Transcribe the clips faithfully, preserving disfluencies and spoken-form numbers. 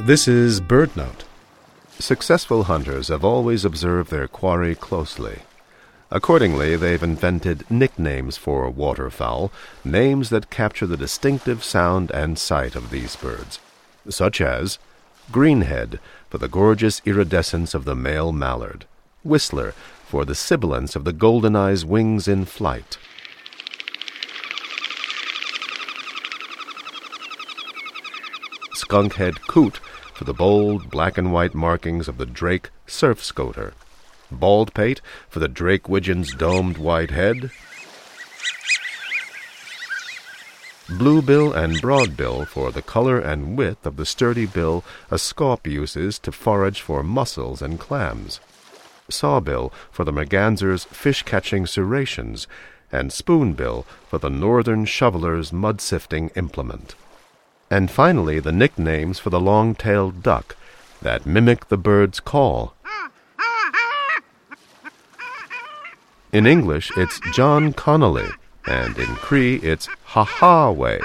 This is BirdNote. Successful hunters have always observed their quarry closely. Accordingly, they've invented nicknames for waterfowl, names that capture the distinctive sound and sight of these birds, such as greenhead for the gorgeous iridescence of the male mallard, whistler for the sibilance of the golden-eye's wings in flight, skunkhead coot for the bold black-and-white markings of the drake surf scoter, baldpate for the drake widgeon's domed white head, bluebill and broadbill for the color and width of the sturdy bill a scaup uses to forage for mussels and clams, sawbill for the merganser's fish-catching serrations, and spoonbill for the northern shoveler's mud-sifting implement. And finally, the nicknames for the long-tailed duck that mimic the bird's call. In English, it's John Connolly, and in Cree, it's Ha-ha-way.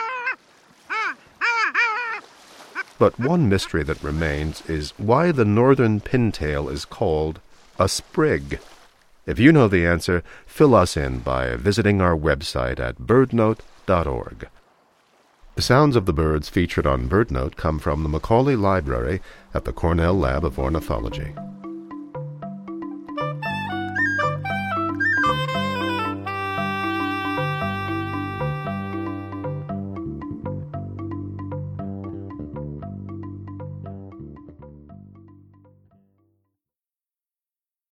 But one mystery that remains is why the northern pintail is called a sprig. If you know the answer, fill us in by visiting our website at birdnote dot org. The sounds of the birds featured on BirdNote come from the Macaulay Library at the Cornell Lab of Ornithology.